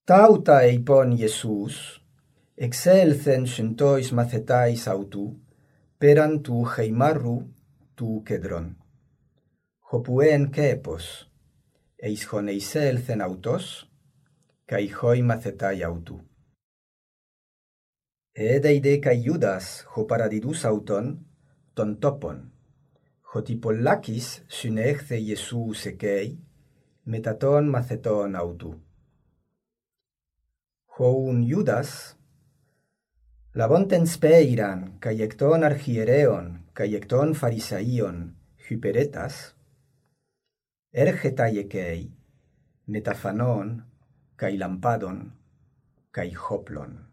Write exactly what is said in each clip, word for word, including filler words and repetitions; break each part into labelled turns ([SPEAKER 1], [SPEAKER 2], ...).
[SPEAKER 1] Ταύτα εἰπών Ιησούς, εξέλθεν συντοις μαθητάις αὐτοῦ, πέραν του χειμάρρου του Κεδρών. Ὅπου εν κέπος, εἰσχον εισέλθεν αὐτός, καὶ χοι μαθητάι αὐτοῦ. Έδε δε καὶ Ιούδας, ὁ παραδιδούς αὐτόν, τόν τόπον, ὅτι πολλάκις συνέχθε Ιησούς εκέι, μετὰ τῶν μαθητῶν αὐτοῦ. Ὁουν Ιούδας, λαβόντεν σπέηραν, καὶ εκ τῶν αρχιερέων, καὶ εκ τῶν Φαρισαίων, hyperέτας, έρχεταί εκέι, μετὰ φανών, καὶ λαμπάδων, καὶ χόπλων.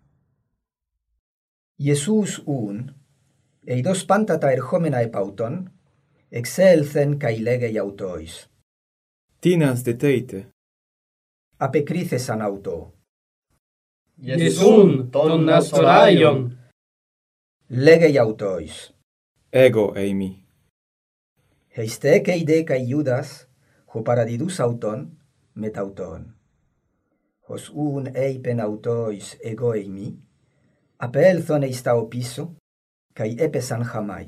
[SPEAKER 1] Ιησούς οὖν, εἰδὼς πάντα τα ερχόμενα επ' αὐτόν, εξέλθεν καὶ λέγει αὐτόις.
[SPEAKER 2] Τίνας δε θέητε.
[SPEAKER 1] Απεκρίθεσαν αὐτῷ.
[SPEAKER 3] Ιησούν των Ναστοράιων.
[SPEAKER 1] Λέγει αὐτόις.
[SPEAKER 2] Εγώ εἰμι.
[SPEAKER 1] Ἑιστέκει δε καὶ Ιούδας, ὁ παραδιδούς αὐτόν, μετ' αὐτόν. Ως οὖν εἶπεν αὐτόις εγώ εἰμι, απέλθον εἰς τὰ ὀπίσω, καὶ έπεσαν χαμάι.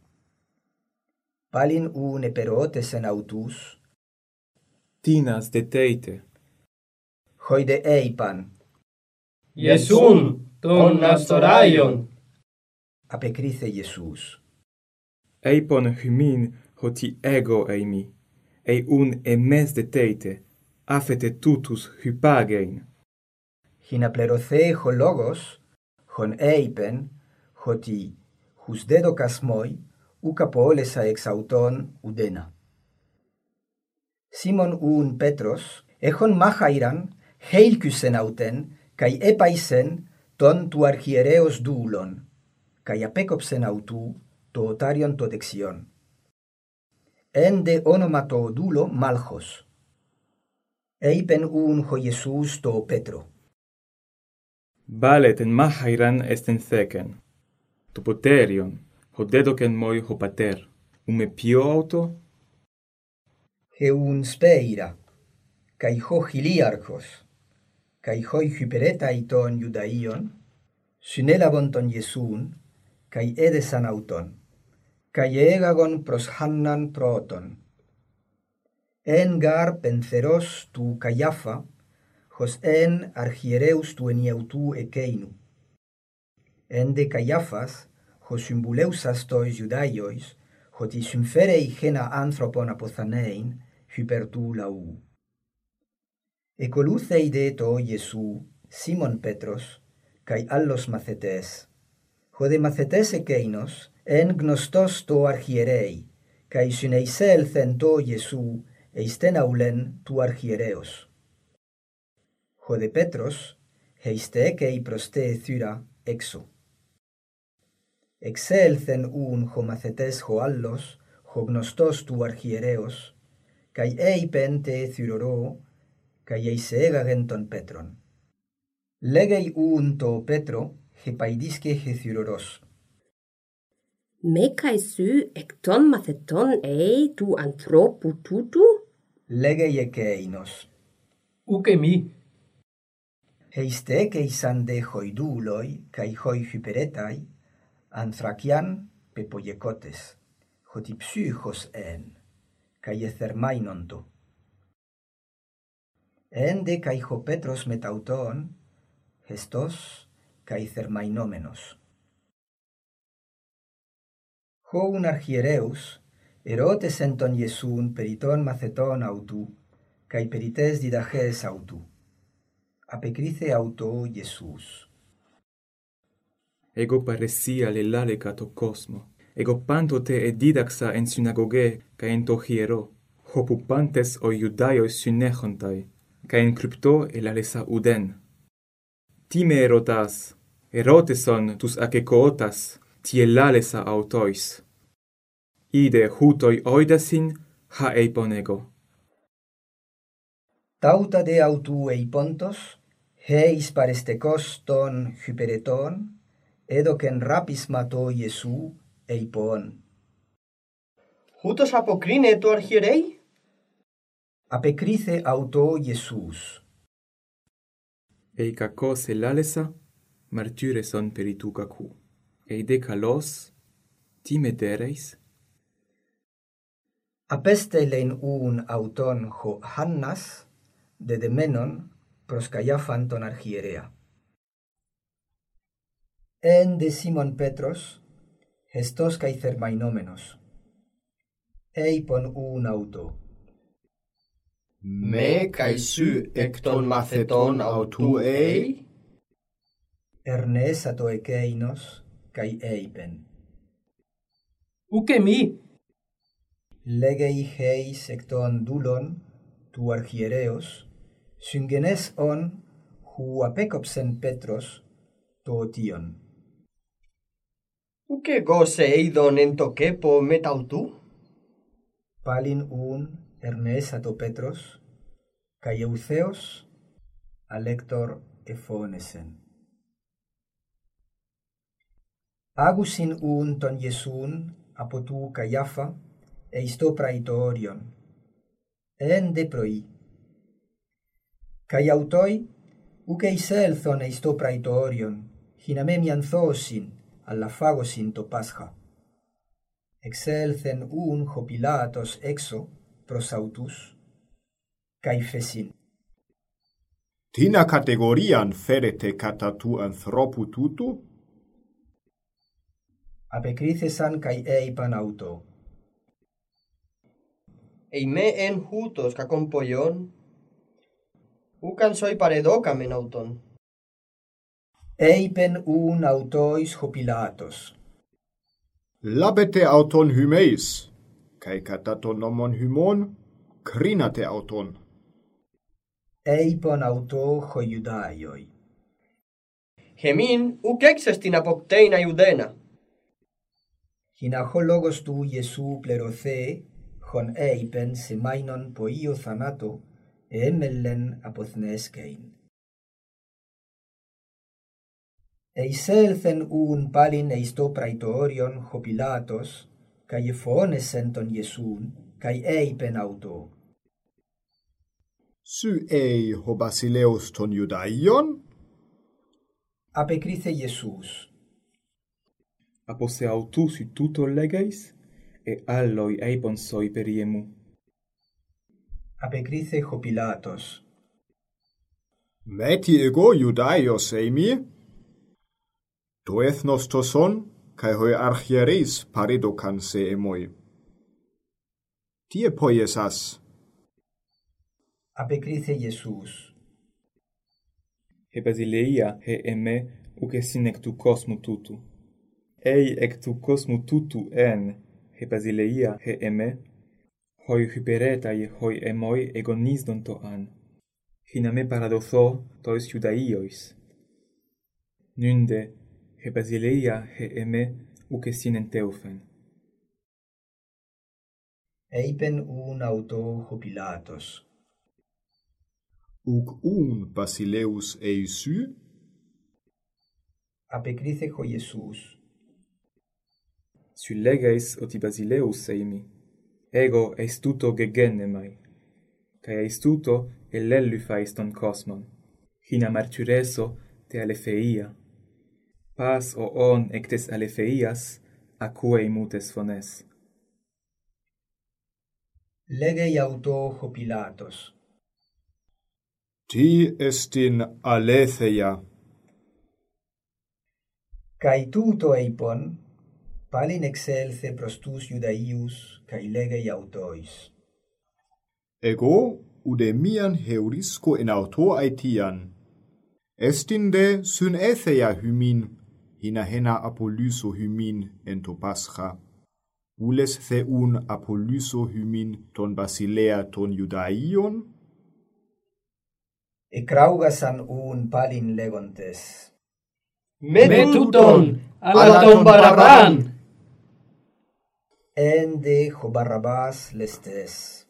[SPEAKER 1] Πάλιν οὖν επερώτεσεν αὐτούς.
[SPEAKER 2] Τίνας δε θέητε.
[SPEAKER 1] Χοι δε εἶπαν.
[SPEAKER 3] Ιησούν των Ναστοράιων.
[SPEAKER 1] Απεκρίθε Ιησούς.
[SPEAKER 2] Εἶπον χυμήν ὅτι εγώ εἰμι, εἰ οὖν εμές δε θέητε, άφετε τούτους hypάγειν.
[SPEAKER 1] Χινα πληρωθέ ο λόγος, χον εἶπεν, ὅτι χους δέδοκας μόι, ούκ απόλεσα εξ αὐτών ουδένα. Σίμων οὖν Πέτρος, έχων μάχαιραν, χέλκουσεν αὐτέν, καὶ έπαϊσεν τόν του αρχιερέως δούλον, καὶ απέκοψεν αὐτοῦ το οτάριον το δεξιόν. Εν δε όνομα το δούλο Μάλχος. Εἶπεν οὖν ο Ιησούς το Πέτρο.
[SPEAKER 2] Βάλετεν μάχαιραν εστεν θέκεν. Το ποτέριον, ὁ δέδοκεν μόι ο πατέρ, ου με πιώ αὐτό.
[SPEAKER 1] Εούν σπέηρα, καὶ ὁ χιλίαρχος, καὶ ὁ hyperέταί των Ιουδαίων, συνέλαβον τον Ιησούν, καὶ έδεσαν αὐτόν, καὶ ἔγαγον προς Χάνναν πρώτον. Εν γάρ πενθερός του Καϊάφα, ως εν αρχιερέους του ενιαυτού εκέινου. Εν δε Καϊάφας, ως συμβουλεύσας τοις Ιουδαίοις, ότι συμφέρει ένα άνθρωπον αποθανέιν, hyper του λαού. Εκολούθει δε το Ιησού, Σίμων Πέτρος, καὶ άλλος μαθητές. Ο δε μαθητές εκέινος, εν γνωστός το αρχιερέι, καὶ συνεισέλθεν το Ιησού, ειστέναουλεν του αρχιερέως. Ο δε Πέτρος, ἑιστέκει προς τε θύρα έξω. Εξέλθεν οὖν ο μαθητές ο άλλος, ο γνωστός του αρχιερέως, καὶ εἶπεν τε θυρωρώ, καὶ εισέγαγεν τον Πέτρον. Λέγει οὖν το Πέτρο, ἐπαηδίσκε ο θυρωρός.
[SPEAKER 4] Μέκαι σου εκ των μαθητών εϊ του ανθρώπου τούτου?
[SPEAKER 1] Λέγει εκέινος.
[SPEAKER 3] Ούκ εμί.
[SPEAKER 1] Ἑιστέκεισαν δε οι δούλοι, καὶ οι hyperέταί, ανθρακιάν πεπογεκότες, ότι ψύχος εν, καὶ εθερμάινοντο. Εν δε καὶ ο Πέτρος μετ' αὐτόν, χεστός καὶ θερμαϊνόμενος. Χόουν αρχιερέους, ερώτησεν τον Ιησούν περί των μαθητών αὐτοῦ, καὶ περί ταῖς διδαχαῖς αὐτοῦ. Απεκρίθε αὐτῷ Ιησούς.
[SPEAKER 2] Εγώ παρεσία λελάλεκα το κόσμο. Εγώ πάντοτε εδίδαξα εν συναγωγέ καὶ εν το χιερό, όπου πάντες ο Ιουδαίος συνέχονται, καὶ εν κρυπτό ελάλεσα ουδέν. Τι με ερωτάς, ερώτησον τους ακεκοώτας, τι ελάλεσα αὐτόις. Είδε χούτοι όιδασιν, χα εἰπον εγώ.
[SPEAKER 1] Ταύτα δε αὐτοῦ εἰπόντος, εις παρεστεκός των hyperετών, έδωκεν ράπισμα το Ιησού, εἰπών.
[SPEAKER 3] Ούτως αποκρίνε το αρχιερέι.
[SPEAKER 1] Απεκρίθε αὐτῷ Ιησούς.
[SPEAKER 2] Ei kakos elalesa, martyreson peritu kaku. Ei de kalos, time dereis?
[SPEAKER 1] Apestelein un auton ho Hannas, de demenon pros Caiafan ton archierea. En de Simon Petros, gestos cae thermainomenos. Ei pon un auto.
[SPEAKER 3] Me kai sy ekton matheton autu ei?
[SPEAKER 1] Ernes ato ekeinos cae eipen.
[SPEAKER 3] Uke mi?
[SPEAKER 1] Legei heis ekton dulon, tu archiereos, syngenes on hu apekopsen Petros, to tion.
[SPEAKER 3] Uke gose eidon entokepo metautu?
[SPEAKER 1] Palin un Ernes ato Petros, cae eutheos alector ephonesen. Agusin un ton Iesun apotu Caiafa, eisto praetorion, en de proi. Cae autoi, uke iselthon eisto praetorion, hiname mianthosin, alla phagosin to pascha. Exelthen un ho Pilatos exo, pros autus, cae fesin.
[SPEAKER 5] Tina categorian ferete cata tu anthropu tutu?
[SPEAKER 1] Apecrithesan cae eipan auto.
[SPEAKER 3] Eime en hutos kakompoion? Ukan soi paredokamen auton.
[SPEAKER 1] Eipen un autois ho Pilatos.
[SPEAKER 5] Labete auton hymeis, cae cataton nomon hymon, crinate auton.
[SPEAKER 1] Eipon auto ho Judaioi.
[SPEAKER 3] Hemin ukexestin apokteina Judena.
[SPEAKER 1] Hina ho logos tu Iesu plerothe, hon eipen semainon poio thanato, emellen apothneskein. Eiselthen un palin eisto praetorion ho Pilatos, cae phonesen ton Iesun, cae eipen auto.
[SPEAKER 5] Sy ei ho Basileus ton Judaion?
[SPEAKER 1] Apecrithe Iesus.
[SPEAKER 2] Apose autu sy tuto legeis, e alloi eipon soi periemu.
[SPEAKER 1] Apecrithe ho Pilatos.
[SPEAKER 5] Meti ego Judaios eimi? To ethnos to son, cae hoi archiereis paridocan se emoi. Tie poiesas?
[SPEAKER 1] Apecrithe Iesus.
[SPEAKER 2] He Basileia he eme uke sin ectu cosmu tutu. Ei ectu cosmu tutu en, he Basileia he eme, hoi hyperetai hoi emoi egonisdon to an. Hiname paradotho tois Judaiois. Nunde, he Basileia he eme uke sin enteufen.
[SPEAKER 1] Eipen un auto ho Pilatos.
[SPEAKER 5] Uc un Basileus eisu?
[SPEAKER 1] Apecrithe ho Iesus.
[SPEAKER 2] Sy legeis oti Basileus eimi. Ego eistuto gegenemai. Cae eistuto elellyphais ton cosmon. Hina martyreso te alefeia. Pas o on ectes alefeias, acuei mutes phones.
[SPEAKER 1] Legei auto ho Pilatos.
[SPEAKER 5] Ti estin aletheia.
[SPEAKER 1] Cae tuto eipon, palin exelthe prostus Judaius, cae legei autois.
[SPEAKER 5] Ego udemian heurisco in auto aetian. Estin de syn etheia hymin, hina hena apolyso hymin en to pascha. Ules theun apolyso hymin ton Basilea ton Judaion?
[SPEAKER 1] E craugasan un palin legontes.
[SPEAKER 3] Metuton, alaton Baraban!
[SPEAKER 1] En de ho Barrabas lestes.